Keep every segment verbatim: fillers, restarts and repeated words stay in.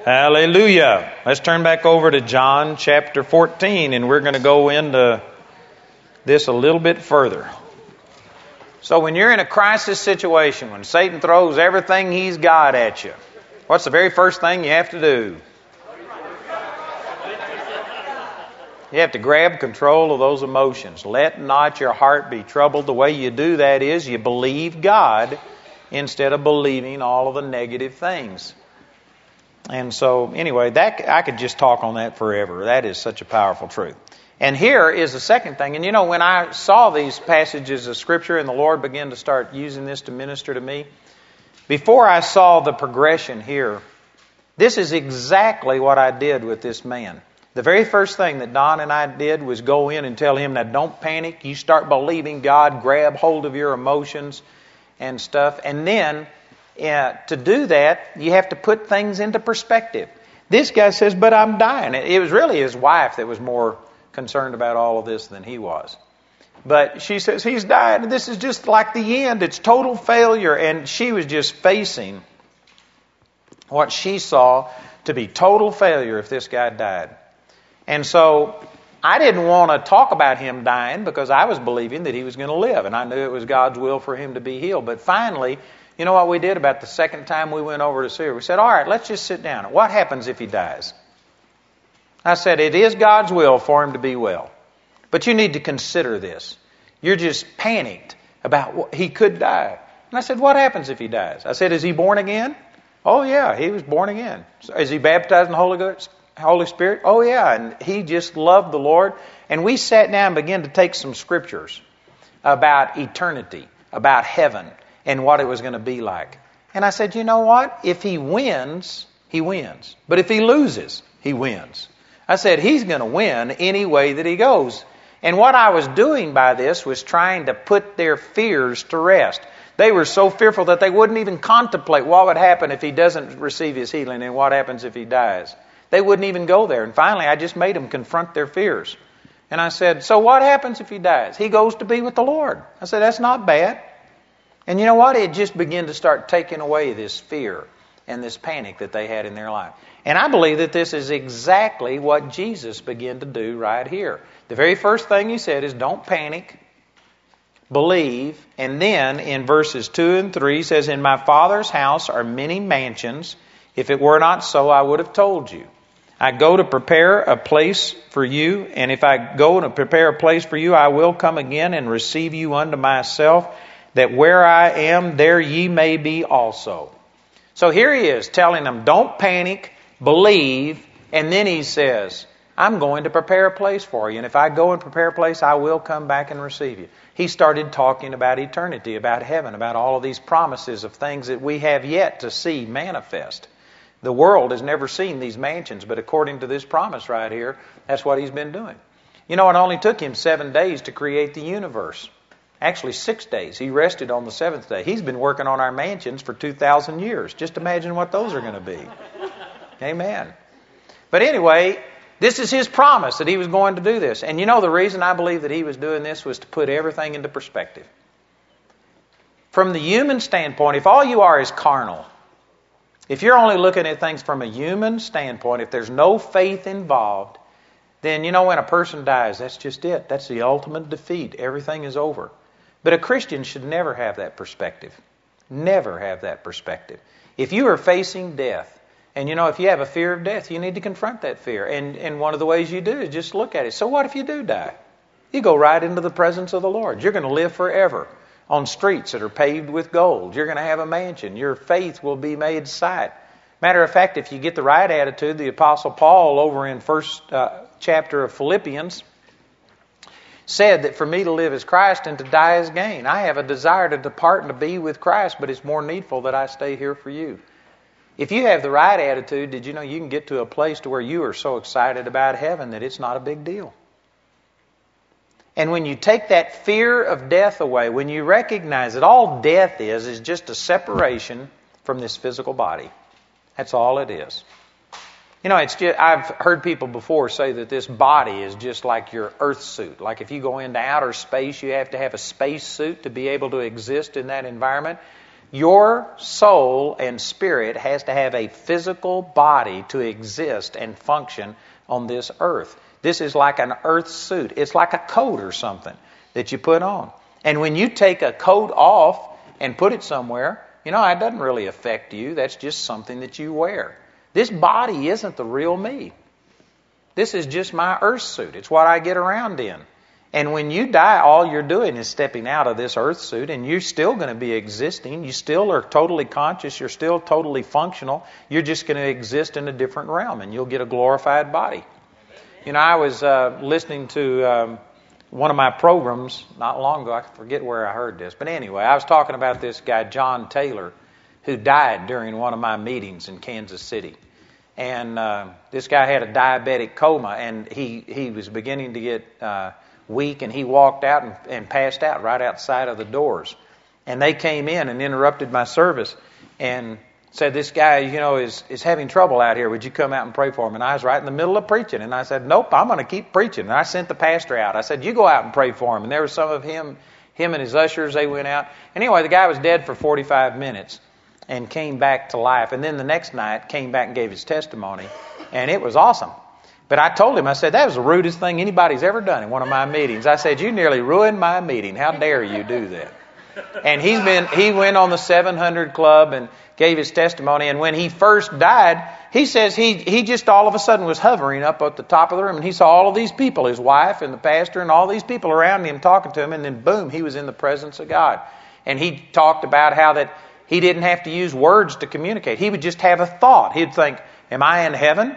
Hallelujah. Let's turn back over to John chapter fourteen, and we're going to go into this a little bit further. So when you're in a crisis situation, when Satan throws everything he's got at you, what's the very first thing you have to do? You have to grab control of those emotions. Let not your heart be troubled. The way you do that is you believe God instead of believing all of the negative things. And so, anyway, that I could just talk on that forever. That is such a powerful truth. And here is the second thing. And you know, when I saw these passages of Scripture and the Lord began to start using this to minister to me, before I saw the progression here, this is exactly what I did with this man. The very first thing that Don and I did was go in and tell him, now don't panic. You start believing God, grab hold of your emotions and stuff. And then Yeah, to do that, you have to put things into perspective. This guy says, but I'm dying. It was really his wife that was more concerned about all of this than he was. But she says, he's dying. This is just like the end. It's total failure. And she was just facing what she saw to be total failure if this guy died. And so I didn't want to talk about him dying because I was believing that he was going to live. And I knew it was God's will for him to be healed. But finally, you know what we did about the second time we went over to see her? We said, all right, let's just sit down. What happens if he dies? I said, it is God's will for him to be well. But you need to consider this. You're just panicked about what, he could die. And I said, what happens if he dies? I said, is he born again? Oh, yeah, he was born again. So is he baptized in the Holy Ghost, Holy Spirit? Oh, yeah, and he just loved the Lord. And we sat down and began to take some scriptures about eternity, about heaven, and what it was going to be like. And I said, you know what? If he wins, he wins. But if he loses, he wins. I said, he's going to win any way that he goes. And what I was doing by this was trying to put their fears to rest. They were so fearful that they wouldn't even contemplate what would happen if he doesn't receive his healing and what happens if he dies. They wouldn't even go there. And finally, I just made them confront their fears. And I said, so what happens if he dies? He goes to be with the Lord. I said, that's not bad. And you know what? It just began to start taking away this fear and this panic that they had in their life. And I believe that this is exactly what Jesus began to do right here. The very first thing he said is don't panic, believe. And then in verses two and three he says, in my Father's house are many mansions. If it were not so, I would have told you. I go to prepare a place for you. And if I go to prepare a place for you, I will come again and receive you unto myself, that where I am, there ye may be also. So here he is telling them, don't panic, believe, and then he says, I'm going to prepare a place for you, and if I go and prepare a place, I will come back and receive you. He started talking about eternity, about heaven, about all of these promises of things that we have yet to see manifest. The world has never seen these mansions, but according to this promise right here, that's what he's been doing. You know, it only took him seven days to create the universe. Actually, six days. He rested on the seventh day. He's been working on our mansions for two thousand years. Just imagine what those are going to be. Amen. But anyway, this is his promise that he was going to do this. And you know the reason I believe that he was doing this was to put everything into perspective. From the human standpoint, if all you are is carnal, if you're only looking at things from a human standpoint, if there's no faith involved, then you know when a person dies, that's just it. That's the ultimate defeat. Everything is over. But a Christian should never have that perspective. Never have that perspective. If you are facing death, and you know, if you have a fear of death, you need to confront that fear. And, and one of the ways you do is just look at it. So what if you do die? You go right into the presence of the Lord. You're going to live forever on streets that are paved with gold. You're going to have a mansion. Your faith will be made sight. Matter of fact, if you get the right attitude, the Apostle Paul over in first uh, chapter of Philippians said that for me to live is Christ and to die is gain. I have a desire to depart and to be with Christ, but it's more needful that I stay here for you. If you have the right attitude, did you know you can get to a place to where you are so excited about heaven that it's not a big deal? And when you take that fear of death away, when you recognize that all death is, is just a separation from this physical body. That's all it is. You know, it's just, I've heard people before say that this body is just like your earth suit. Like if you go into outer space, you have to have a space suit to be able to exist in that environment. Your soul and spirit has to have a physical body to exist and function on this earth. This is like an earth suit. It's like a coat or something that you put on. And when you take a coat off and put it somewhere, you know, it doesn't really affect you. That's just something that you wear. This body isn't the real me. This is just my earth suit. It's what I get around in. And when you die, all you're doing is stepping out of this earth suit, and you're still going to be existing. You still are totally conscious. You're still totally functional. You're just going to exist in a different realm, and you'll get a glorified body. You know, I was uh, listening to um, one of my programs not long ago. I forget where I heard this. But anyway, I was talking about this guy, John Taylor, who died during one of my meetings in Kansas City. And uh, this guy had a diabetic coma, and he, he was beginning to get uh, weak, and he walked out and, and passed out right outside of the doors. And they came in and interrupted my service and said, this guy, you know, is, is having trouble out here. Would you come out and pray for him? And I was right in the middle of preaching. And I said, nope, I'm going to keep preaching. And I sent the pastor out. I said, you go out and pray for him. And there was some of him, him and his ushers, they went out. Anyway, the guy was dead for forty-five minutes and came back to life. And then the next night came back and gave his testimony. And it was awesome. But I told him, I said, that was the rudest thing anybody's ever done in one of my meetings. I said, you nearly ruined my meeting. How dare you do that? And he's been, he went on the seven hundred Club and gave his testimony. And when he first died, he says he, he just all of a sudden was hovering up at the top of the room. And he saw all of these people, his wife and the pastor and all these people around him talking to him. And then boom, he was in the presence of God. And he talked about how that he didn't have to use words to communicate. He would just have a thought. He'd think, am I in heaven?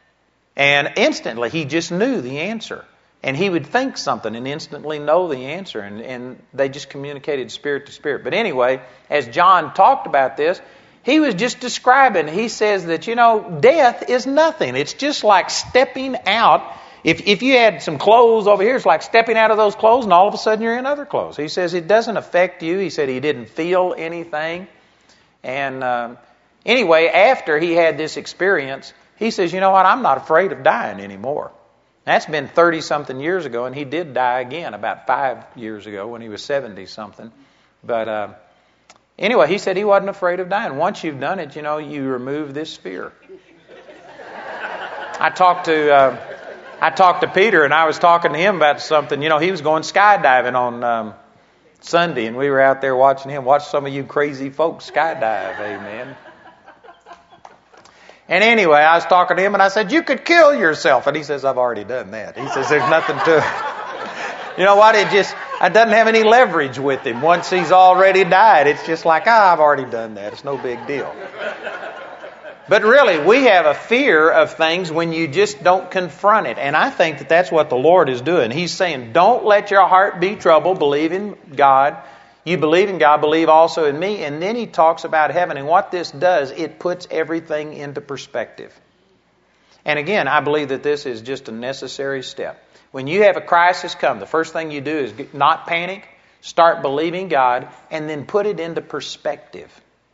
And instantly he just knew the answer. And he would think something and instantly know the answer. And, and they just communicated spirit to spirit. But anyway, as John talked about this, he was just describing, he says that, you know, death is nothing. It's just like stepping out. If, if you had some clothes over here, it's like stepping out of those clothes and all of a sudden you're in other clothes. He says it doesn't affect you. He said he didn't feel anything. And uh, anyway, after he had this experience, he says, you know what, I'm not afraid of dying anymore. That's been thirty-something years ago, and he did die again about five years ago when he was seventy-something. But uh, anyway, he said he wasn't afraid of dying. Once you've done it, you know, you remove this fear. I talked to uh, I talked to Peter, and I was talking to him about something. You know, he was going skydiving on um, Sunday, and we were out there watching him. Watch some of you crazy folks skydive, amen. And anyway, I was talking to him, and I said, you could kill yourself. And he says, I've already done that. He says, there's nothing to it. You know what? It just, it doesn't have any leverage with him. Once he's already died, it's just like, ah, I've already done that. It's no big deal. But really, we have a fear of things when you just don't confront it. And I think that that's what the Lord is doing. He's saying, don't let your heart be troubled. Believe in God. You believe in God, believe also in me. And then he talks about heaven. And what this does, it puts everything into perspective. And again, I believe that this is just a necessary step. When you have a crisis come, the first thing you do is not panic, start believing God, and then put it into perspective.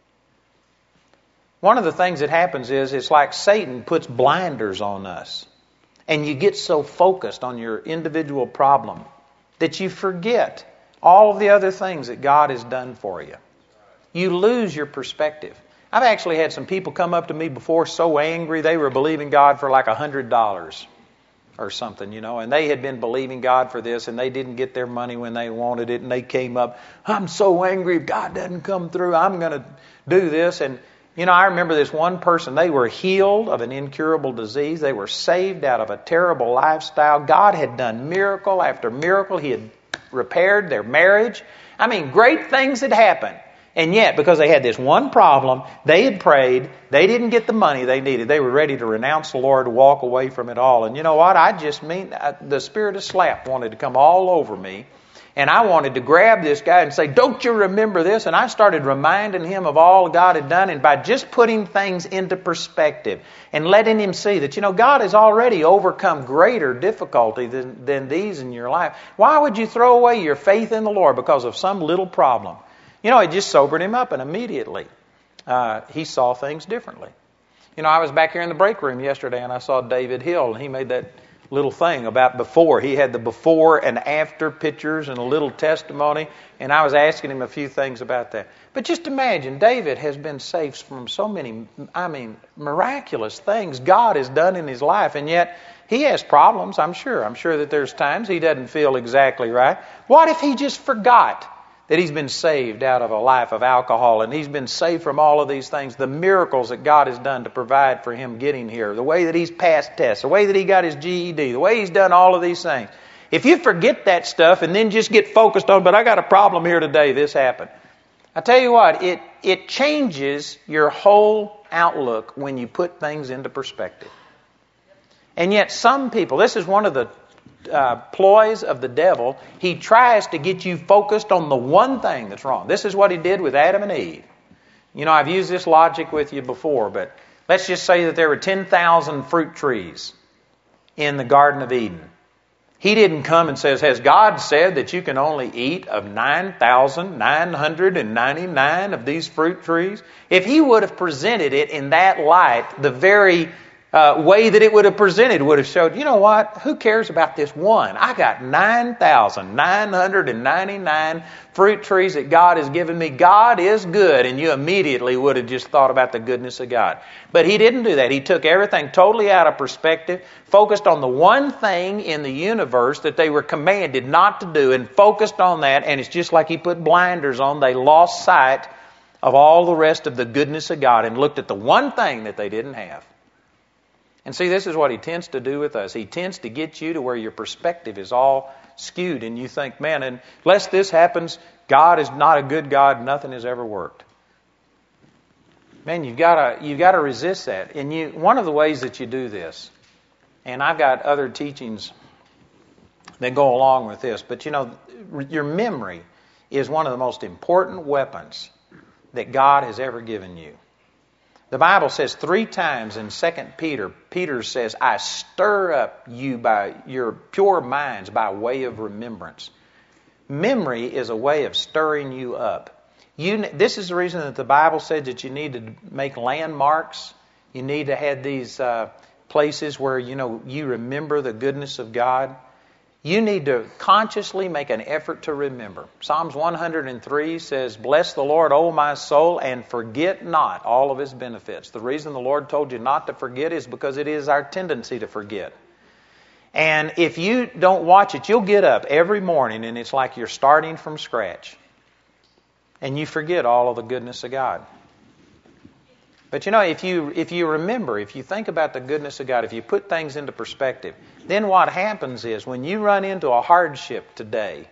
One of the things that happens is it's like Satan puts blinders on us. And you get so focused on your individual problem that you forget all of the other things that God has done for you. You lose your perspective. I've actually had some people come up to me before so angry they were believing God for like a hundred dollars or something, you know, and they had been believing God for this and they didn't get their money when they wanted it, and they came up, I'm so angry if God doesn't come through, I'm going to do this. And you know, I remember this one person, they were healed of an incurable disease. They were saved out of a terrible lifestyle. God had done miracle after miracle. He had repaired their marriage. I mean, great things had happened. And yet, because they had this one problem, they had prayed, they didn't get the money they needed. They were ready to renounce the Lord, to walk away from it all. And you know what? I just mean, the spirit of slap wanted to come all over me. And I wanted to grab this guy and say, don't you remember this? And I started reminding him of all God had done. And by just putting things into perspective and letting him see that, you know, God has already overcome greater difficulty than, than these in your life. Why would you throw away your faith in the Lord because of some little problem? You know, it just sobered him up, and immediately uh, he saw things differently. You know, I was back here in the break room yesterday, and I saw David Hill, and he made that little thing about before. He had the before and after pictures and a little testimony, and I was asking him a few things about that. But just imagine, David has been saved from so many, I mean, miraculous things God has done in his life, and yet he has problems, I'm sure. I'm sure that there's times he doesn't feel exactly right. What if he just forgot that he's been saved out of a life of alcohol, and he's been saved from all of these things, the miracles that God has done to provide for him getting here, the way that he's passed tests, the way that he got his G E D, the way he's done all of these things. If you forget that stuff and then just get focused on, but I got a problem here today, this happened. I tell you what, it, it changes your whole outlook when you put things into perspective. And yet some people, this is one of the Uh, ploys of the devil. He tries to get you focused on the one thing that's wrong. This is what he did with Adam and Eve. You know, I've used this logic with you before, but let's just say that there were ten thousand fruit trees in the Garden of Eden. He didn't come and says, has God said that you can only eat of nine thousand nine hundred ninety-nine of these fruit trees? If he would have presented it in that light, the very Uh, way that it would have presented would have showed, you know what, who cares about this one? I got nine thousand nine hundred ninety-nine fruit trees that God has given me. God is good. And you immediately would have just thought about the goodness of God. But he didn't do that. He took everything totally out of perspective, focused on the one thing in the universe that they were commanded not to do, and focused on that. And it's just like he put blinders on. They lost sight of all the rest of the goodness of God and looked at the one thing that they didn't have. And see, this is what he tends to do with us. He tends to get you to where your perspective is all skewed, and you think, man, unless this happens, God is not a good God. Nothing has ever worked. Man, you've got to you've got to resist that. And you, one of the ways that you do this, and I've got other teachings that go along with this, but you know, your memory is one of the most important weapons that God has ever given you. The Bible says three times in Second Peter, Peter says, I stir up you by your pure minds by way of remembrance. Memory is a way of stirring you up. You, this is the reason that the Bible said that you need to make landmarks. You need to have these uh, places where, you know, you remember the goodness of God. You need to consciously make an effort to remember. Psalms one hundred three says, bless the Lord, O my soul, and forget not all of his benefits. The reason the Lord told you not to forget is because it is our tendency to forget. And if you don't watch it, you'll get up every morning and it's like you're starting from scratch. And you forget all of the goodness of God. But you know, if you if you remember, if you think about the goodness of God, if you put things into perspective, then what happens is when you run into a hardship today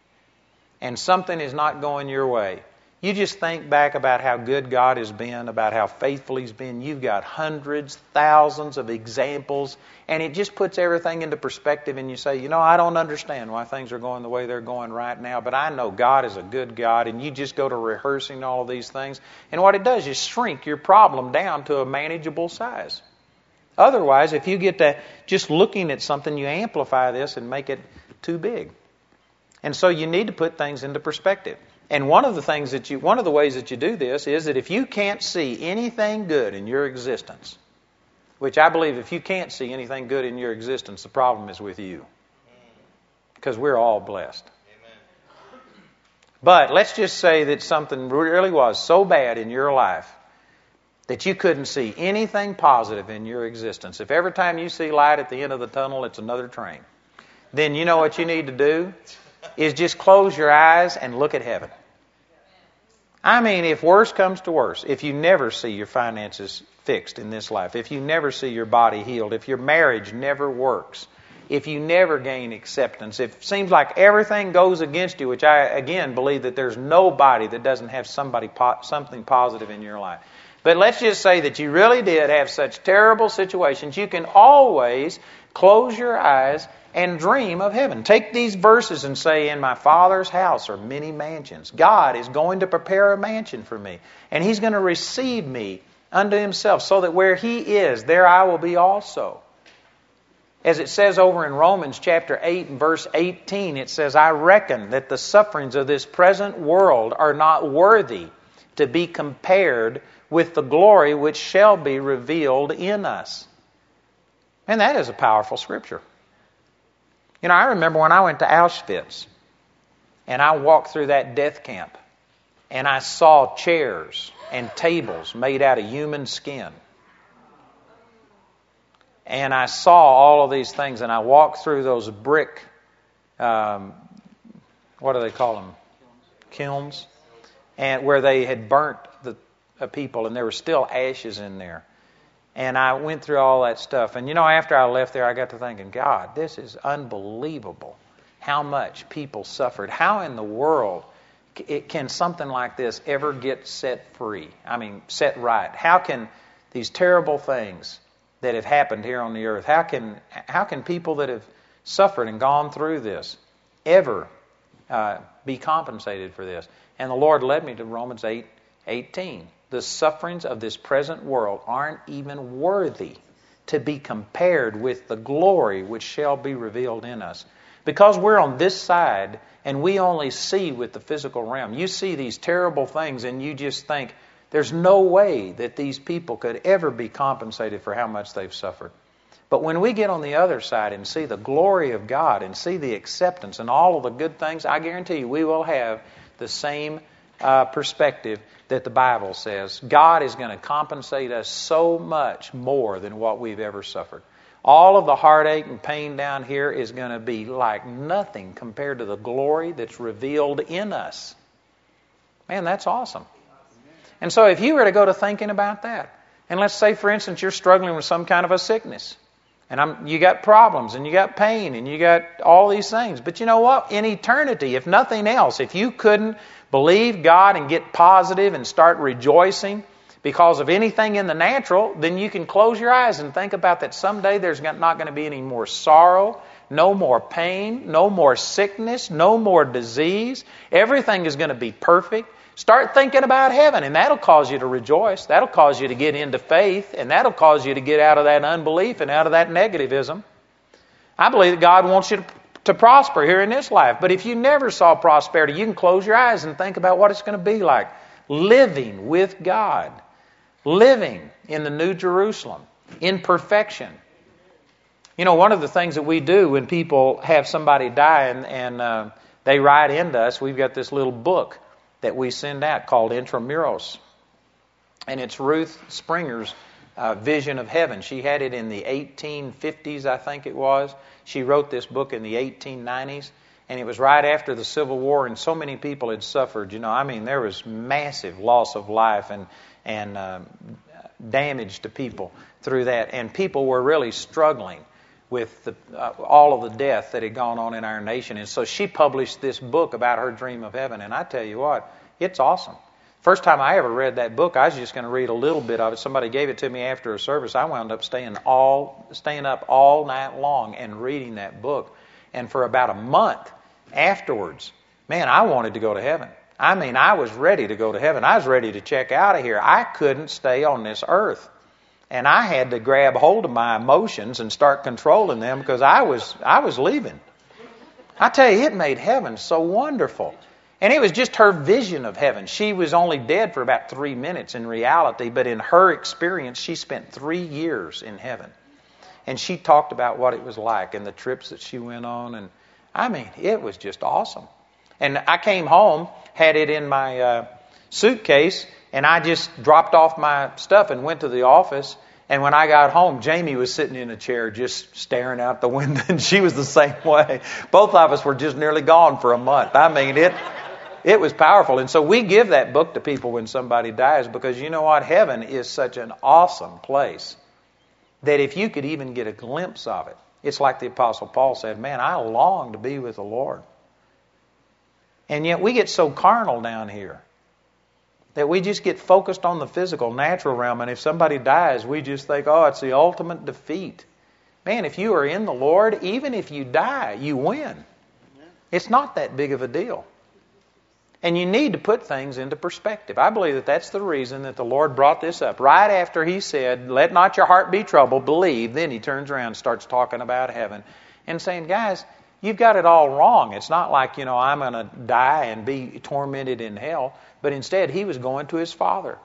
and something is not going your way, you just think back about how good God has been, about how faithful he's been. You've got hundreds, thousands of examples, and it just puts everything into perspective, and you say, you know, I don't understand why things are going the way they're going right now, but I know God is a good God, and you just go to rehearsing all of these things, and what it does is shrink your problem down to a manageable size. Otherwise, if you get to just looking at something, you amplify this and make it too big. And so you need to put things into perspective. And one of the things that you, one of the ways that you do this is that if you can't see anything good in your existence, which I believe if you can't see anything good in your existence, the problem is with you. Because we're all blessed. Amen. But let's just say that something really was so bad in your life that you couldn't see anything positive in your existence. If every time you see light at the end of the tunnel, it's another train, then you know what you need to do? Is just close your eyes and look at heaven. I mean, if worse comes to worse, if you never see your finances fixed in this life, if you never see your body healed, if your marriage never works, if you never gain acceptance, if it seems like everything goes against you, which I, again, believe that there's nobody that doesn't have somebody something positive in your life. But let's just say that you really did have such terrible situations, you can always close your eyes and dream of heaven. Take these verses and say, in my Father's house are many mansions. God is going to prepare a mansion for me. And he's going to receive me unto himself, so that where he is, there I will be also. As it says over in Romans chapter eight and verse eighteen, it says, I reckon that the sufferings of this present world are not worthy to be compared with the glory which shall be revealed in us. And that is a powerful scripture. You know, I remember when I went to Auschwitz and I walked through that death camp and I saw chairs and tables made out of human skin. And I saw all of these things, and I walked through those brick, um, what do they call them? Kilns. And where they had burnt the uh, people, and there were still ashes in there. And I went through all that stuff. And you know, after I left there, I got to thinking, God, this is unbelievable how much people suffered. How in the world it, can something like this ever get set free? I mean, set right. How can these terrible things that have happened here on the earth, how can how can people that have suffered and gone through this ever uh, be compensated for this? And the Lord led me to Romans eight eighteen. The sufferings of this present world aren't even worthy to be compared with the glory which shall be revealed in us. Because we're on this side and we only see with the physical realm. You see these terrible things and you just think, there's no way that these people could ever be compensated for how much they've suffered. But when we get on the other side and see the glory of God and see the acceptance and all of the good things, I guarantee you we will have the same uh, perspective that the Bible says. God is going to compensate us so much more than what we've ever suffered. All of the heartache and pain down here is going to be like nothing compared to the glory that's revealed in us. Man, that's awesome. And so if you were to go to thinking about that, and let's say, for instance, you're struggling with some kind of a sickness, and I'm, you got problems, and you got pain, and you got all these things. But you know what? In eternity, if nothing else, if you couldn't believe God and get positive and start rejoicing because of anything in the natural, then you can close your eyes and think about that someday there's not going to be any more sorrow, no more pain, no more sickness, no more disease. Everything is going to be perfect. Start thinking about heaven, and that'll cause you to rejoice. That'll cause you to get into faith, and that'll cause you to get out of that unbelief and out of that negativism. I believe that God wants you to, to prosper here in this life. But if you never saw prosperity, you can close your eyes and think about what it's going to be like. Living with God. Living in the New Jerusalem. In perfection. You know, one of the things that we do when people have somebody die and, and uh, they write into us, we've got this little book that we send out called Intramuros. And it's Ruth Springer's uh, vision of heaven. She had it in the eighteen fifties, I think it was. She wrote this book in the eighteen nineties. And it was right after the Civil War, and so many people had suffered. You know, I mean, there was massive loss of life and, and uh, damage to people through that. And people were really struggling with the, uh, all of the death that had gone on in our nation. And so she published this book about her dream of heaven. And I tell you what, it's awesome. First time I ever read that book, I was just going to read a little bit of it. Somebody gave it to me after a service. I wound up staying all staying up all night long and reading that book. And for about a month afterwards, man, I wanted to go to heaven. I mean, I was ready to go to heaven. I was ready to check out of here. I couldn't stay on this earth. And I had to grab hold of my emotions and start controlling them because I was I was leaving. I tell you, it made heaven so wonderful. And it was just her vision of heaven. She was only dead for about three minutes in reality, but in her experience, she spent three years in heaven. And she talked about what it was like and the trips that she went on. And I mean, it was just awesome. And I came home, had it in my uh, suitcase, and I just dropped off my stuff and went to the office. And when I got home, Jamie was sitting in a chair just staring out the window, and she was the same way. Both of us were just nearly gone for a month. I mean, it it was powerful. And so we give that book to people when somebody dies because you know what? Heaven is such an awesome place that if you could even get a glimpse of it, it's like the Apostle Paul said, man, I long to be with the Lord. And yet we get so carnal down here that we just get focused on the physical, natural realm. And if somebody dies, we just think, oh, it's the ultimate defeat. Man, if you are in the Lord, even if you die, you win. It's not that big of a deal. And you need to put things into perspective. I believe that that's the reason that the Lord brought this up. Right after He said, let not your heart be troubled, believe. Then He turns around and starts talking about heaven and saying, guys, you've got it all wrong. It's not like, you know, I'm going to die and be tormented in hell. But instead, He was going to His Father.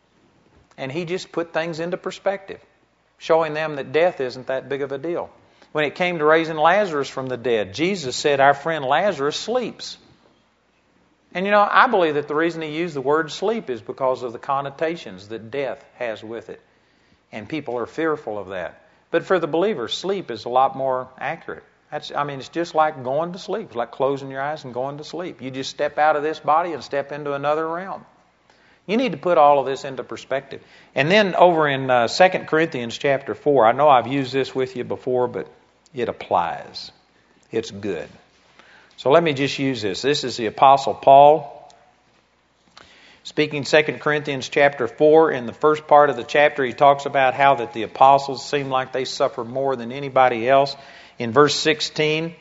And He just put things into perspective, showing them that death isn't that big of a deal. When it came to raising Lazarus from the dead, Jesus said, our friend Lazarus sleeps. And you know, I believe that the reason he used the word sleep is because of the connotations that death has with it. And people are fearful of that. But for the believer, sleep is a lot more accurate. That's, I mean, it's just like going to sleep. It's like closing your eyes and going to sleep. You just step out of this body and step into another realm. You need to put all of this into perspective. And then over in uh, Second Corinthians chapter four, I know I've used this with you before, but it applies. It's good. So let me just use this. This is the Apostle Paul speaking Second Corinthians chapter four. In the first part of the chapter, he talks about how that the apostles seem like they suffer more than anybody else. In verse sixteen,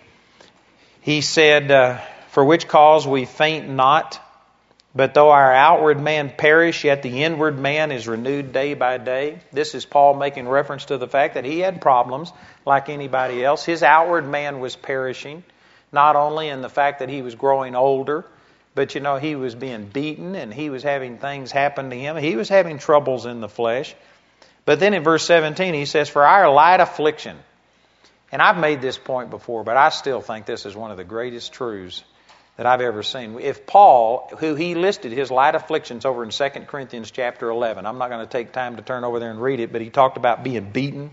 he said, uh, for which cause we faint not, but though our outward man perish, yet the inward man is renewed day by day. This is Paul making reference to the fact that he had problems like anybody else. His outward man was perishing, not only in the fact that he was growing older, but you know, he was being beaten and he was having things happen to him. He was having troubles in the flesh. But then in verse seventeen, he says, for our light affliction. And I've made this point before, but I still think this is one of the greatest truths that I've ever seen. If Paul, who he listed his light afflictions over in Second Corinthians chapter eleven, I'm not going to take time to turn over there and read it, but he talked about being beaten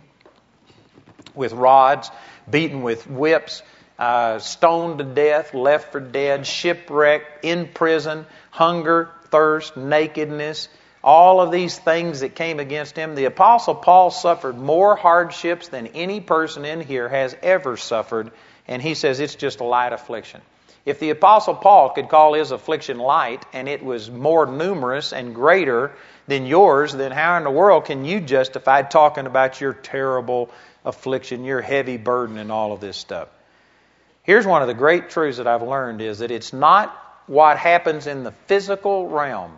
with rods, beaten with whips, uh, stoned to death, left for dead, shipwrecked, in prison, hunger, thirst, nakedness, all of these things that came against him. The Apostle Paul suffered more hardships than any person in here has ever suffered, and he says it's just a light affliction. If the Apostle Paul could call his affliction light, and it was more numerous and greater than yours, then how in the world can you justify talking about your terrible affliction, your heavy burden, and all of this stuff? Here's one of the great truths that I've learned is that it's not what happens in the physical realm.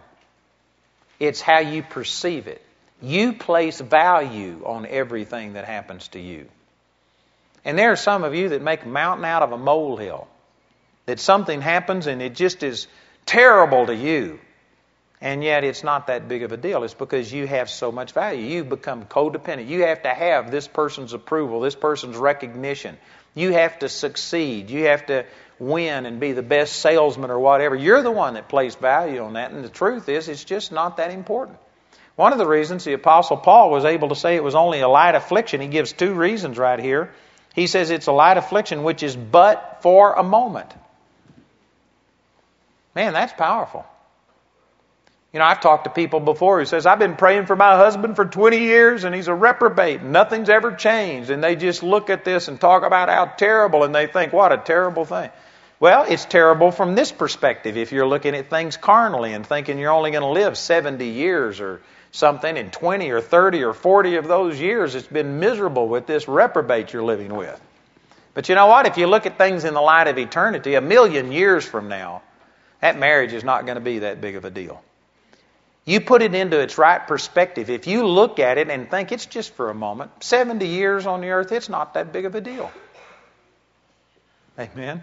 It's how you perceive it. You place value on everything that happens to you. And there are some of you that make a mountain out of a molehill. That something happens and it just is terrible to you. And yet it's not that big of a deal. It's because you have so much value. You become codependent. You have to have this person's approval, this person's recognition. You have to succeed. You have to win and be the best salesman or whatever. You're the one that placed value on that. And the truth is, it's just not that important. One of the reasons the Apostle Paul was able to say it was only a light affliction, he gives two reasons right here. He says it's a light affliction which is but for a moment. Man, that's powerful. You know, I've talked to people before who says, I've been praying for my husband for twenty years and he's a reprobate. And nothing's ever changed. And they just look at this and talk about how terrible and they think, what a terrible thing. Well, it's terrible from this perspective. If you're looking at things carnally and thinking you're only going to live seventy years or something, and twenty or thirty or forty of those years it's been miserable with this reprobate you're living with. But you know what? If you look at things in the light of eternity, a million years from now, that marriage is not going to be that big of a deal. You put it into its right perspective. If you look at it and think it's just for a moment, seventy years on the earth, it's not that big of a deal. Amen?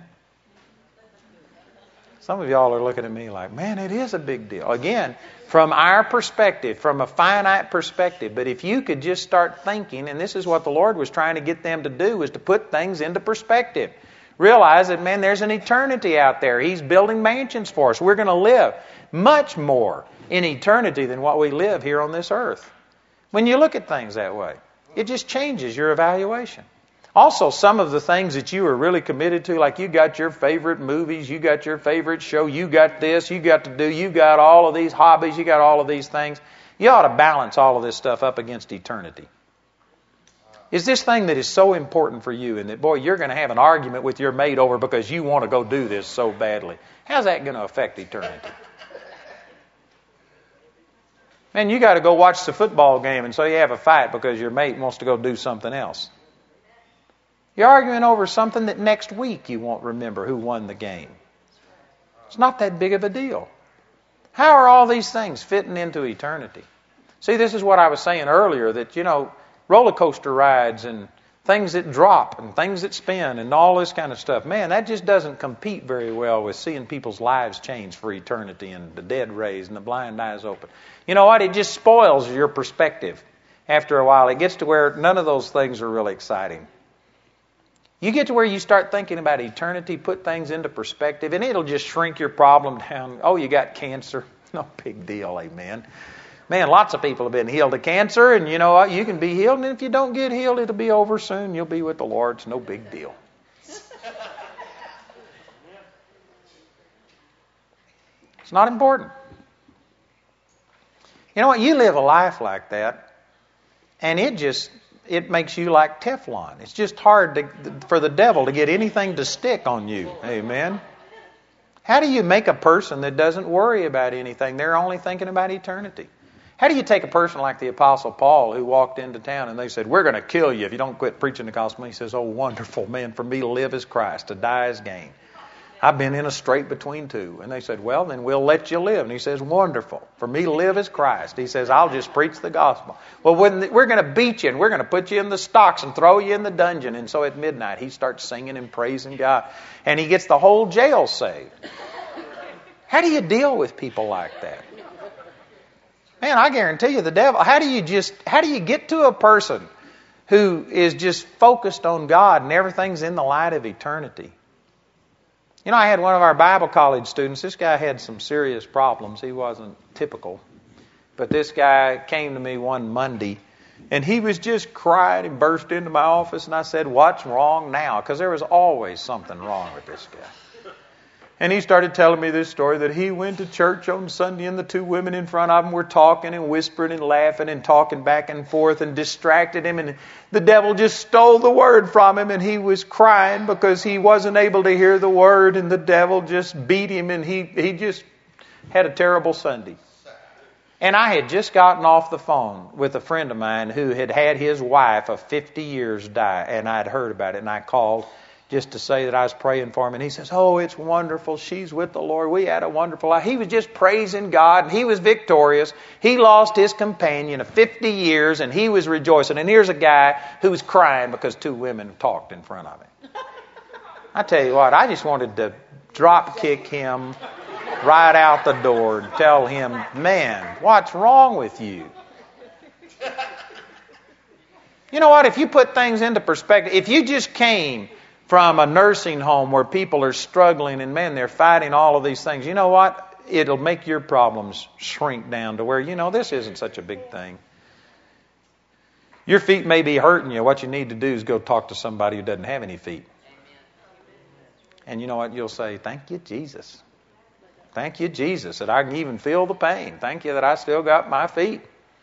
Some of y'all are looking at me like, man, it is a big deal. Again, from our perspective, from a finite perspective. But if you could just start thinking, and this is what the Lord was trying to get them to do, was to put things into perspective. Realize that, man, there's an eternity out there. He's building mansions for us. We're going to live much more in eternity than what we live here on this earth. When you look at things that way, it just changes your evaluation. Also, some of the things that you are really committed to, like you got your favorite movies, you got your favorite show, you got this, you got to do, you got all of these hobbies, you got all of these things. You ought to balance all of this stuff up against eternity. Is this thing that is so important for you and that, boy, you're going to have an argument with your mate over because you want to go do this so badly? How's that going to affect eternity? Man, you got to go watch the football game and so you have a fight because your mate wants to go do something else. You're arguing over something that next week you won't remember who won the game. It's not that big of a deal. How are all these things fitting into eternity? See, this is what I was saying earlier, that, you know, roller coaster rides and things that drop and things that spin and all this kind of stuff. Man, that just doesn't compete very well with seeing people's lives change for eternity and the dead raised and the blind eyes open. You know what? It just spoils your perspective after a while. It gets to where none of those things are really exciting. You get to where you start thinking about eternity, put things into perspective, and it'll just shrink your problem down. Oh, you got cancer. No big deal, amen. Man, lots of people have been healed of cancer, and you know what? You can be healed, and if you don't get healed, it'll be over soon. You'll be with the Lord. It's no big deal. It's not important. You know what? You live a life like that, and it just, it makes you like Teflon. It's just hard to, for the devil to get anything to stick on you. Amen. How do you make a person that doesn't worry about anything? They're only thinking about eternity. How do you take a person like the Apostle Paul who walked into town and they said, we're going to kill you if you don't quit preaching the gospel? He says, oh, wonderful, man, for me to live is Christ, to die is gain. I've been in a strait between two. And they said, well, then we'll let you live. And he says, wonderful. For me to live is Christ. He says, I'll just preach the gospel. Well, when the, we're going to beat you and we're going to put you in the stocks and throw you in the dungeon. And so at midnight, he starts singing and praising God. And he gets the whole jail saved. How do you deal with people like that? Man, I guarantee you the devil, how do you just, how do you get to a person who is just focused on God and everything's in the light of eternity? You know, I had one of our Bible college students. This guy had some serious problems. He wasn't typical. But this guy came to me one Monday, and he was just crying and burst into my office, and I said, what's wrong now? Because there was always something wrong with this guy. And he started telling me this story that he went to church on Sunday and the two women in front of him were talking and whispering and laughing and talking back and forth and distracted him. And the devil just stole the word from him and he was crying because he wasn't able to hear the word and the devil just beat him and he, he just had a terrible Sunday. And I had just gotten off the phone with a friend of mine who had had his wife of fifty years die, and I'd heard about it, and I called just to say that I was praying for him. And he says, oh, it's wonderful. She's with the Lord. We had a wonderful life. He was just praising God, and he was victorious. He lost his companion of fifty years, and he was rejoicing. And here's a guy who was crying because two women talked in front of him. I tell you what, I just wanted to drop kick him right out the door and tell him, man, what's wrong with you? You know what? If you put things into perspective, if you just came from a nursing home where people are struggling and, man, they're fighting all of these things, you know what? It'll make your problems shrink down to where, you know, this isn't such a big thing. Your feet may be hurting you. What you need to do is go talk to somebody who doesn't have any feet. And you know what? You'll say, thank you, Jesus. Thank you, Jesus, that I can even feel the pain. Thank you that I still got my feet.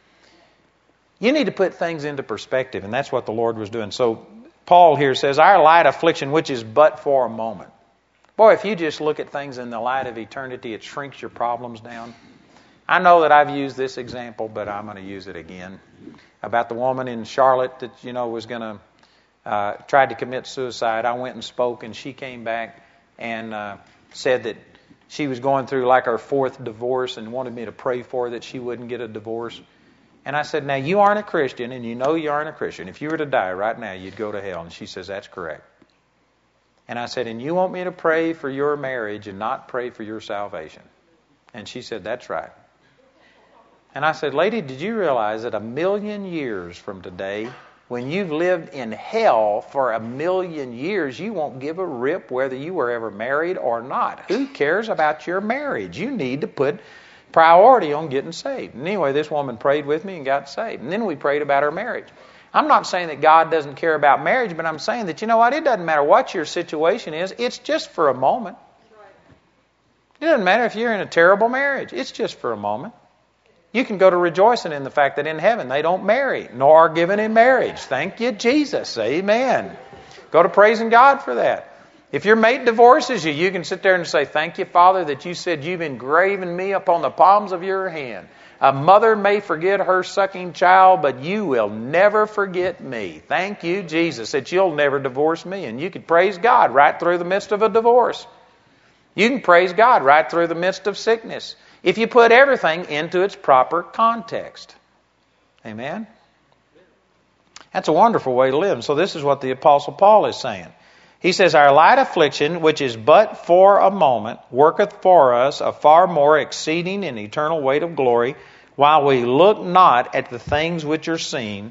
You need to put things into perspective, and that's what the Lord was doing. So Paul here says, our light affliction, which is but for a moment. Boy, if you just look at things in the light of eternity, it shrinks your problems down. I know that I've used this example, but I'm going to use it again. About the woman in Charlotte that, you know, was going to, uh, tried to commit suicide. I went and spoke, and she came back and uh, said that she was going through like her fourth divorce and wanted me to pray for her that she wouldn't get a divorce. And I said, now, you aren't a Christian, and you know you aren't a Christian. If you were to die right now, you'd go to hell. And she says, that's correct. And I said, and you want me to pray for your marriage and not pray for your salvation? And she said, that's right. And I said, lady, did you realize that a million years from today, when you've lived in hell for a million years, you won't give a rip whether you were ever married or not? Who cares about your marriage? You need to put priority on getting saved. And anyway, this woman prayed with me and got saved. And then we prayed about her marriage. I'm not saying that God doesn't care about marriage, but I'm saying that, you know what, it doesn't matter what your situation is. It's just for a moment. It doesn't matter if you're in a terrible marriage. It's just for a moment. You can go to rejoicing in the fact that in heaven they don't marry, nor are given in marriage. Thank you, Jesus. Amen. Go to praising God for that. If your mate divorces you, you can sit there and say, thank you, Father, that you said you've engraven me upon the palms of your hand. A mother may forget her sucking child, but you will never forget me. Thank you, Jesus, that you'll never divorce me. And you can praise God right through the midst of a divorce. You can praise God right through the midst of sickness, if you put everything into its proper context. Amen? That's a wonderful way to live. And so this is what the Apostle Paul is saying. He says, our light affliction, which is but for a moment, worketh for us a far more exceeding and eternal weight of glory, while we look not at the things which are seen,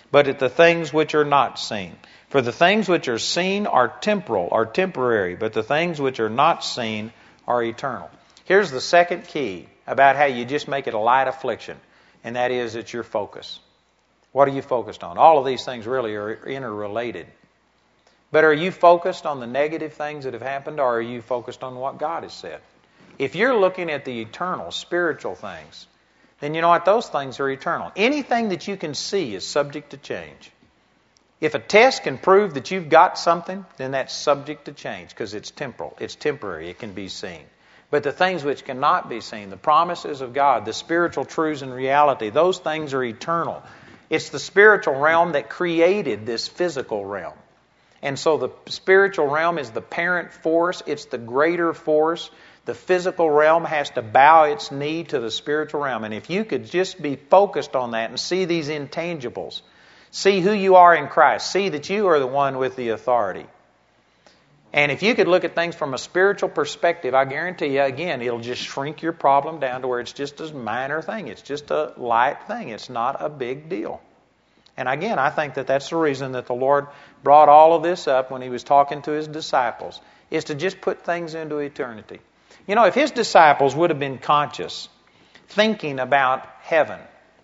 but at the things which are not seen. For the things which are seen are temporal, are temporary, but the things which are not seen are eternal. Here's the second key about how you just make it a light affliction, and that is it's your focus. What are you focused on? All of these things really are interrelated. But are you focused on the negative things that have happened, or are you focused on what God has said? If you're looking at the eternal, spiritual things, then you know what? Those things are eternal. Anything that you can see is subject to change. If a test can prove that you've got something, then that's subject to change because it's temporal. It's temporary. It can be seen. But the things which cannot be seen, the promises of God, the spiritual truths and reality, those things are eternal. It's the spiritual realm that created this physical realm. And so the spiritual realm is the parent force. It's the greater force. The physical realm has to bow its knee to the spiritual realm. And if you could just be focused on that and see these intangibles, see who you are in Christ, see that you are the one with the authority. And if you could look at things from a spiritual perspective, I guarantee you, again, it'll just shrink your problem down to where it's just a minor thing. It's just a light thing. It's not a big deal. And again, I think that that's the reason that the Lord brought all of this up when He was talking to His disciples, is to just put things into eternity. You know, if His disciples would have been conscious, thinking about heaven,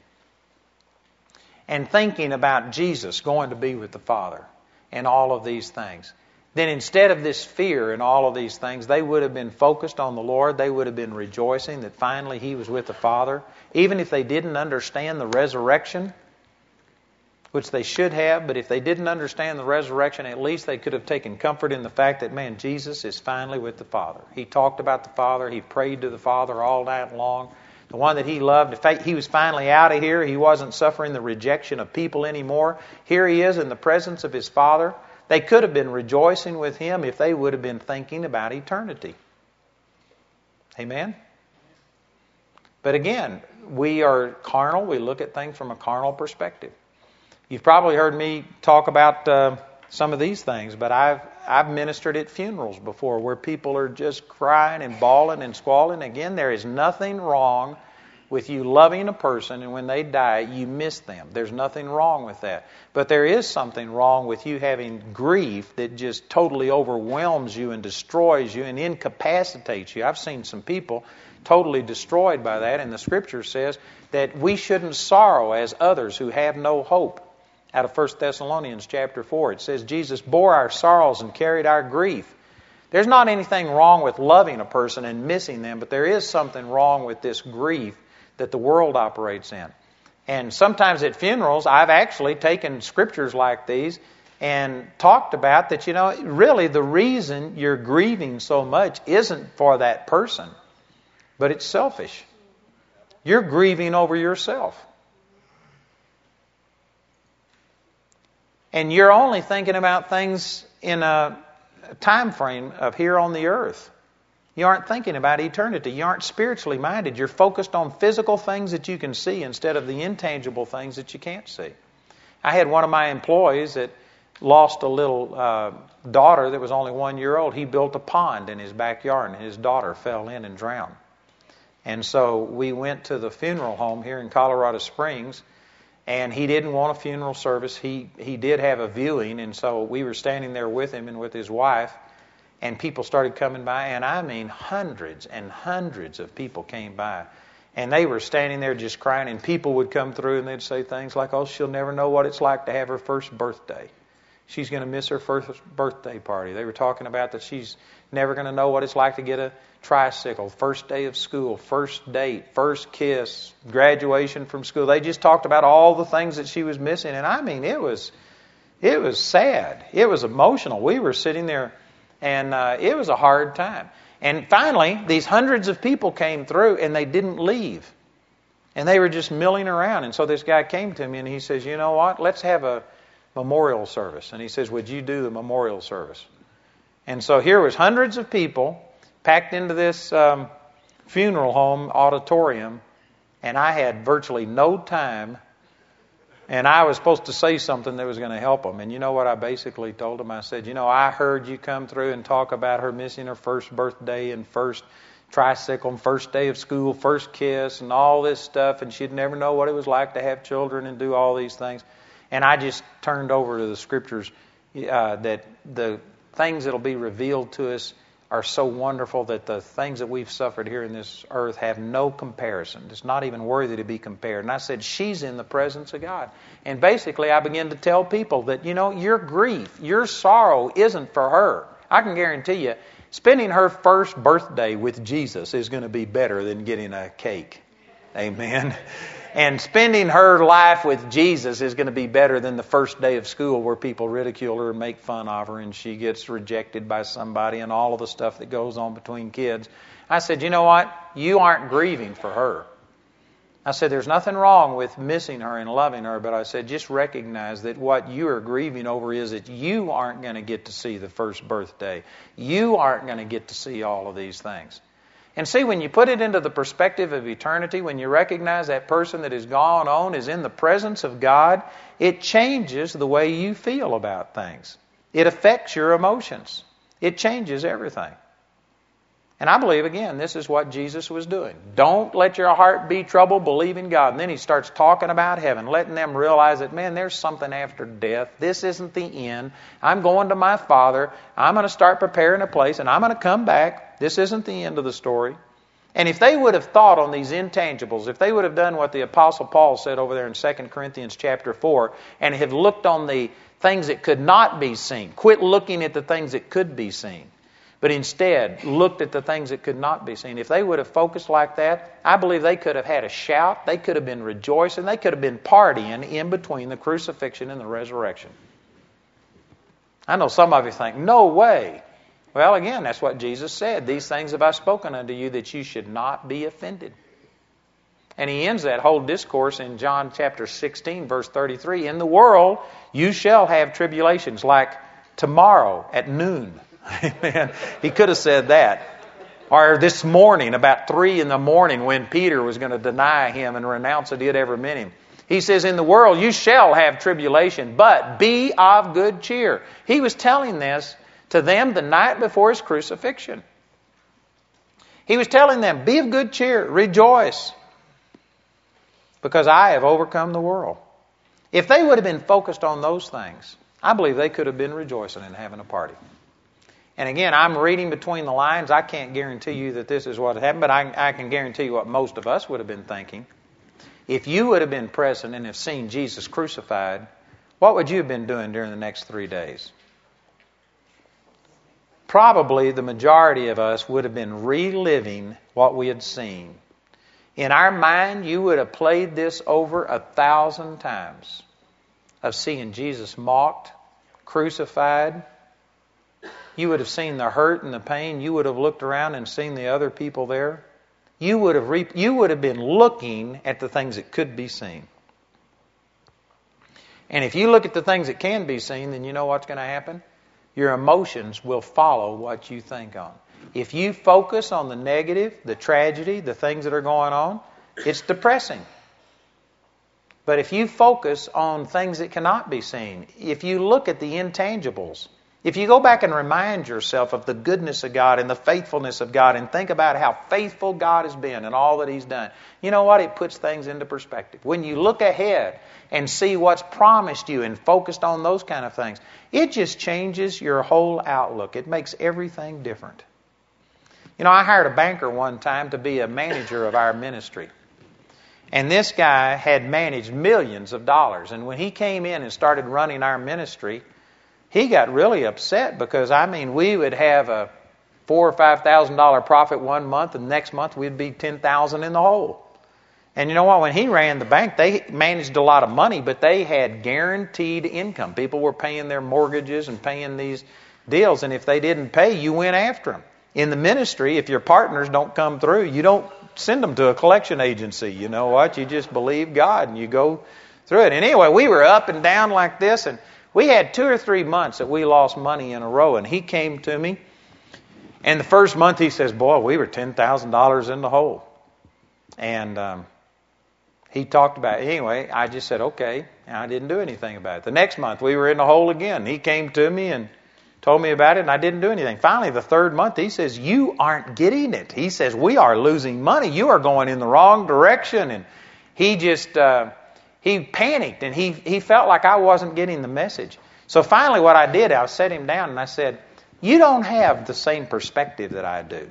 and thinking about Jesus going to be with the Father, and all of these things, then instead of this fear and all of these things, they would have been focused on the Lord. They would have been rejoicing that finally He was with the Father. Even if they didn't understand the resurrection, which they should have, but if they didn't understand the resurrection, at least they could have taken comfort in the fact that, man, Jesus is finally with the Father. He talked about the Father. He prayed to the Father all night long. The one that He loved, in fact, He was finally out of here. He wasn't suffering the rejection of people anymore. Here He is in the presence of His Father. They could have been rejoicing with Him if they would have been thinking about eternity. Amen? But again, we are carnal. We look at things from a carnal perspective. You've probably heard me talk about uh, some of these things, but I've I've ministered at funerals before where people are just crying and bawling and squalling. Again, there is nothing wrong with you loving a person, and when they die, you miss them. There's nothing wrong with that. But there is something wrong with you having grief that just totally overwhelms you and destroys you and incapacitates you. I've seen some people totally destroyed by that, and the Scripture says that we shouldn't sorrow as others who have no hope. Out of First Thessalonians chapter four, it says, Jesus bore our sorrows and carried our grief. There's not anything wrong with loving a person and missing them, but there is something wrong with this grief that the world operates in. And sometimes at funerals, I've actually taken scriptures like these and talked about that, you know, really the reason you're grieving so much isn't for that person, but it's selfish. You're grieving over yourself. And you're only thinking about things in a time frame of here on the earth. You aren't thinking about eternity. You aren't spiritually minded. You're focused on physical things that you can see instead of the intangible things that you can't see. I had one of my employees that lost a little uh, daughter that was only one year old. He built a pond in his backyard, and his daughter fell in and drowned. And so we went to the funeral home here in Colorado Springs, and he didn't want a funeral service. He he did have a viewing, and so we were standing there with him and with his wife, and people started coming by, and I mean hundreds and hundreds of people came by, and they were standing there just crying, and people would come through and they'd say things like, oh, she'll never know what it's like to have her first birthday. She's going to miss her first birthday party. They were talking about that she's never going to know what it's like to get a tricycle, first day of school, first date, first kiss, graduation from school. They just talked about all the things that she was missing. And I mean, it was it was sad. It was emotional. We were sitting there, and uh, it was a hard time. And finally, these hundreds of people came through, and they didn't leave. And they were just milling around. And so this guy came to me, and he says, you know what, let's have a memorial service. And he says, would you do the memorial service? And so here was hundreds of people packed into this um, funeral home auditorium, and I had virtually no time, and I was supposed to say something that was going to help them. And you know what I basically told them? I said, you know, I heard you come through and talk about her missing her first birthday and first tricycle and first day of school, first kiss and all this stuff, and she'd never know what it was like to have children and do all these things. And I just turned over to the Scriptures uh, that the things that will be revealed to us are so wonderful that the things that we've suffered here in this earth have no comparison. It's not even worthy to be compared. And I said, she's in the presence of God. And basically I began to tell people that, you know, your grief, your sorrow isn't for her. I can guarantee you, spending her first birthday with Jesus is going to be better than getting a cake. Amen. And spending her life with Jesus is going to be better than the first day of school where people ridicule her and make fun of her and she gets rejected by somebody and all of the stuff that goes on between kids. I said, you know what? You aren't grieving for her. I said, there's nothing wrong with missing her and loving her, but I said, just recognize that what you are grieving over is that you aren't going to get to see the first birthday. You aren't going to get to see all of these things. And see, when you put it into the perspective of eternity, when you recognize that person that has gone on is in the presence of God, it changes the way you feel about things. It affects your emotions. It changes everything. And I believe, again, this is what Jesus was doing. Don't let your heart be troubled, believe in God. And then he starts talking about heaven, letting them realize that, man, there's something after death. This isn't the end. I'm going to my Father. I'm going to start preparing a place, and I'm going to come back. This isn't the end of the story. And if they would have thought on these intangibles, if they would have done what the Apostle Paul said over there in Second Corinthians chapter four, and have looked on the things that could not be seen, quit looking at the things that could be seen, but instead looked at the things that could not be seen. If they would have focused like that, I believe they could have had a shout, they could have been rejoicing, they could have been partying in between the crucifixion and the resurrection. I know some of you think, no way. Well, again, that's what Jesus said. These things have I spoken unto you that you should not be offended. And he ends that whole discourse in John chapter sixteen, verse thirty-three. In the world you shall have tribulations, like tomorrow at noon. Amen. He could have said that. Or this morning, about three in the morning, when Peter was going to deny him and renounce that he had ever met him. He says, in the world you shall have tribulation, but be of good cheer. He was telling this to them the night before his crucifixion. He was telling them, be of good cheer, rejoice, because I have overcome the world. If they would have been focused on those things, I believe they could have been rejoicing and having a party. And again, I'm reading between the lines. I can't guarantee you that this is what happened, but I, I can guarantee you what most of us would have been thinking. If you would have been present and have seen Jesus crucified, what would you have been doing during the next three days? Probably the majority of us would have been reliving what we had seen. In our mind, you would have played this over a thousand times of seeing Jesus mocked, crucified. You would have seen the hurt and the pain. You would have looked around and seen the other people there. You would have re- you would have been looking at the things that could be seen. And if you look at the things that can be seen, then you know what's going to happen? Your emotions will follow what you think on. If you focus on the negative, the tragedy, the things that are going on, it's depressing. But if you focus on things that cannot be seen, if you look at the intangibles, if you go back and remind yourself of the goodness of God and the faithfulness of God and think about how faithful God has been and all that He's done, you know what? It puts things into perspective. When you look ahead and see what's promised you and focused on those kind of things, it just changes your whole outlook. It makes everything different. You know, I hired a banker one time to be a manager of our ministry. And this guy had managed millions of dollars. And when he came in and started running our ministry, he got really upset because, I mean, we would have a four or five thousand dollar profit one month, and the next month we'd be ten thousand in the hole. And you know what? When he ran the bank, they managed a lot of money, but they had guaranteed income. People were paying their mortgages and paying these deals, and if they didn't pay, you went after them. In the ministry, if your partners don't come through, you don't send them to a collection agency. You know what? You just believe God and you go through it. And anyway, we were up and down like this, and we had two or three months that we lost money in a row. And he came to me, and the first month he says, boy, we were ten thousand dollars in the hole. And um, he talked about it. Anyway, I just said, okay. And I didn't do anything about it. The next month we were in the hole again. He came to me and told me about it, and I didn't do anything. Finally, the third month, he says, you aren't getting it. He says, we are losing money. You are going in the wrong direction. And he just, uh, He panicked, and he, he felt like I wasn't getting the message. So finally what I did, I sat him down and I said, you don't have the same perspective that I do.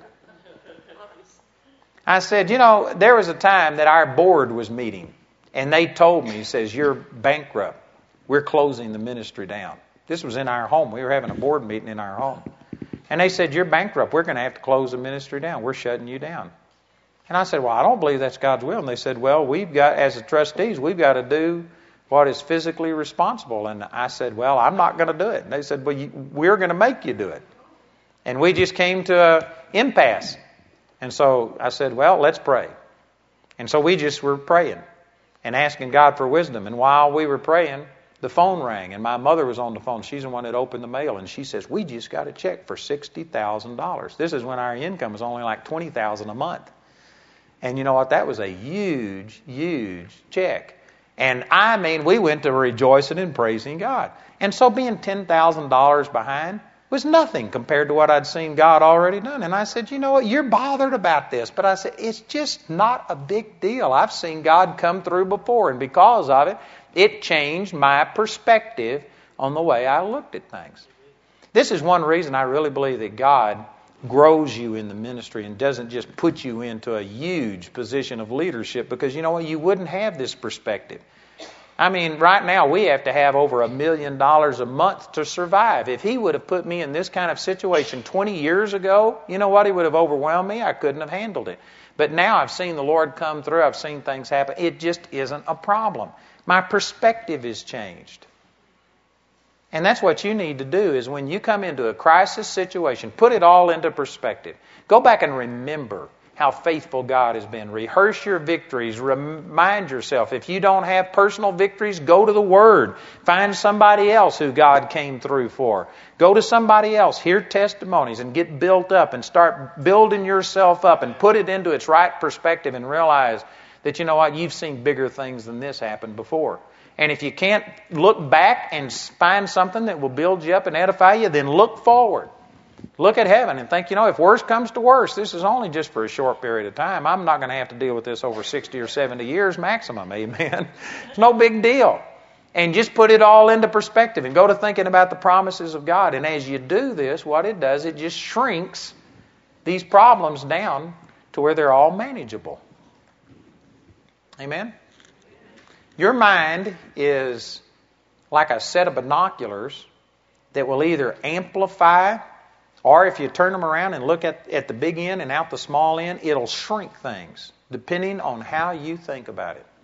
I said, you know, there was a time that our board was meeting, and they told me, he says, you're bankrupt. We're closing the ministry down. This was in our home. We were having a board meeting in our home. And they said, you're bankrupt. We're going to have to close the ministry down. We're shutting you down. And I said, well, I don't believe that's God's will. And they said, well, we've got, as the trustees, we've got to do what is physically responsible. And I said, well, I'm not going to do it. And they said, well, you, we're going to make you do it. And we just came to an impasse. And so I said, well, let's pray. And so we just were praying and asking God for wisdom. And while we were praying, the phone rang, and my mother was on the phone. She's the one that opened the mail, and she says, we just got a check for sixty thousand dollars. This is when our income was only like twenty thousand dollars a month. And you know what? That was a huge, huge check. And I mean, we went to rejoicing and praising God. And so being ten thousand dollars behind was nothing compared to what I'd seen God already done. And I said, you know what? You're bothered about this. But I said, it's just not a big deal. I've seen God come through before. And because of it, it changed my perspective on the way I looked at things. This is one reason I really believe that God grows you in the ministry and doesn't just put you into a huge position of leadership, because you know what? You wouldn't have this perspective. I mean, right now we have to have over a million dollars a month to survive. If he would have put me in this kind of situation twenty years ago, you know what? He would have overwhelmed me. I couldn't have handled it. But now I've seen the Lord come through. I've seen things happen. It just isn't a problem. My perspective is changed. And that's what you need to do, is when you come into a crisis situation, put it all into perspective. Go back and remember how faithful God has been. Rehearse your victories. Remind yourself. If you don't have personal victories, go to the Word. Find somebody else who God came through for. Go to somebody else. Hear testimonies and get built up and start building yourself up and put it into its right perspective and realize that, you know what, you've seen bigger things than this happen before. And if you can't look back and find something that will build you up and edify you, then look forward. Look at heaven and think, you know, if worse comes to worse, this is only just for a short period of time. I'm not going to have to deal with this over sixty or seventy years maximum. Amen. It's no big deal. And just put it all into perspective and go to thinking about the promises of God. And as you do this, what it does, it just shrinks these problems down to where they're all manageable. Amen? Your mind is like a set of binoculars that will either amplify, or if you turn them around and look at, at the big end and out the small end, it'll shrink things depending on how you think about it.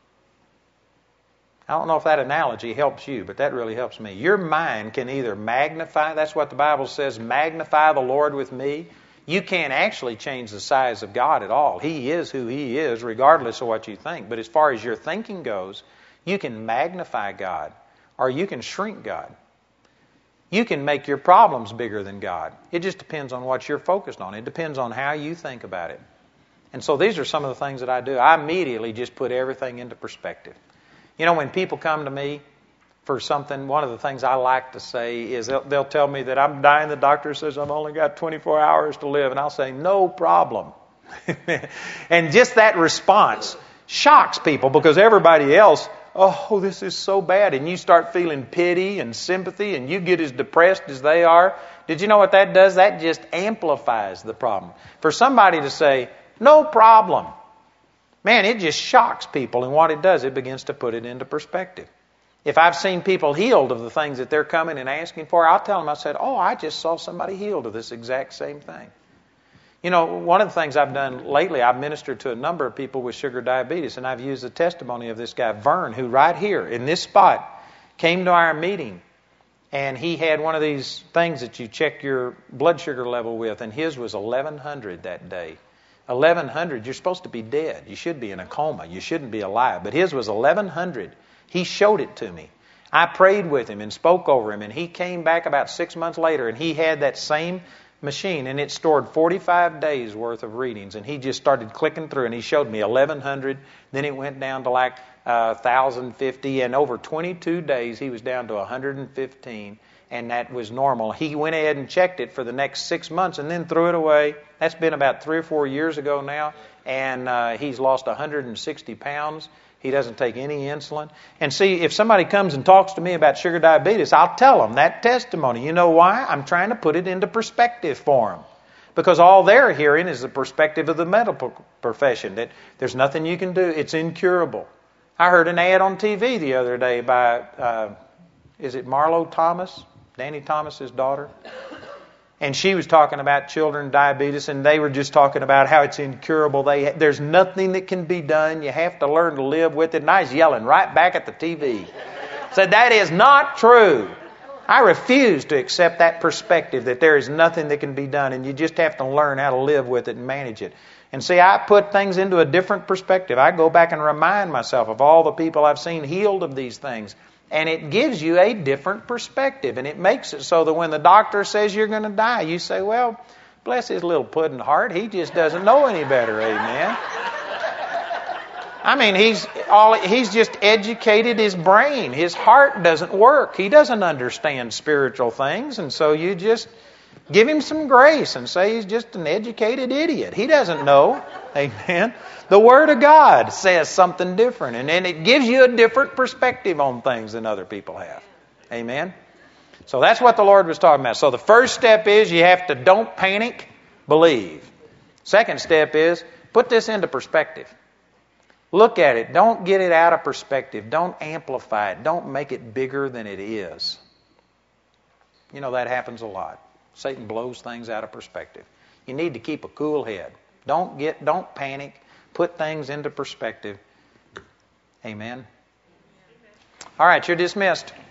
I don't know if that analogy helps you, but that really helps me. Your mind can either magnify, that's what the Bible says, magnify the Lord with me. You can't actually change the size of God at all. He is who He is, regardless of what you think. But as far as your thinking goes, you can magnify God, or you can shrink God. You can make your problems bigger than God. It just depends on what you're focused on. It depends on how you think about it. And so these are some of the things that I do. I immediately just put everything into perspective. You know, when people come to me for something, one of the things I like to say is they'll, they'll tell me that I'm dying. The doctor says I've only got twenty-four hours to live. And I'll say, no problem. And just that response shocks people, because everybody else, oh, this is so bad. And you start feeling pity and sympathy, and you get as depressed as they are. Did you know what that does? That just amplifies the problem. For somebody to say, no problem, man, it just shocks people. And what it does, it begins to put it into perspective. If I've seen people healed of the things that they're coming and asking for, I'll tell them, I said, oh, I just saw somebody healed of this exact same thing. You know, one of the things I've done lately, I've ministered to a number of people with sugar diabetes, and I've used the testimony of this guy, Vern, who right here in this spot came to our meeting, and he had one of these things that you check your blood sugar level with, and his was eleven hundred that day. eleven hundred, you're supposed to be dead. You should be in a coma. You shouldn't be alive. But his was eleven hundred. He showed it to me. I prayed with him and spoke over him, and he came back about six months later, and he had that same machine, and it stored forty-five days worth of readings, and he just started clicking through, and he showed me eleven hundred, then it went down to like uh, one thousand fifty, and over twenty-two days he was down to one hundred fifteen, and that was normal. He went ahead and checked it for the next six months and then threw it away. That's been about three or four years ago now, and uh, he's lost one hundred sixty pounds. He doesn't take any insulin. And see, if somebody comes and talks to me about sugar diabetes, I'll tell them that testimony. You know why? I'm trying to put it into perspective for them. Because all they're hearing is the perspective of the medical profession, that there's nothing you can do. It's incurable. I heard an ad on T V the other day by, uh, is it Marlo Thomas? Danny Thomas's daughter? And she was talking about children diabetes, and they were just talking about how it's incurable. They, there's nothing that can be done. You have to learn to live with it. And I was yelling right back at the T V. Said, that is not true. I refuse to accept that perspective that there is nothing that can be done, and you just have to learn how to live with it and manage it. And see, I put things into a different perspective. I go back and remind myself of all the people I've seen healed of these things. And it gives you a different perspective. And it makes it so that when the doctor says you're going to die, you say, well, bless his little pudding heart. He just doesn't know any better. Amen. I mean, he's all he's just educated his brain. His heart doesn't work. He doesn't understand spiritual things. And so you just give him some grace and say he's just an educated idiot. He doesn't know. Amen. The Word of God says something different. And then it gives you a different perspective on things than other people have. Amen. So that's what the Lord was talking about. So the first step is you have to don't panic, believe. Second step is put this into perspective. Look at it. Don't get it out of perspective. Don't amplify it. Don't make it bigger than it is. You know, that happens a lot. Satan blows things out of perspective. You need to keep a cool head. Don't get, don't panic. Put things into perspective. Amen. All right, you're dismissed.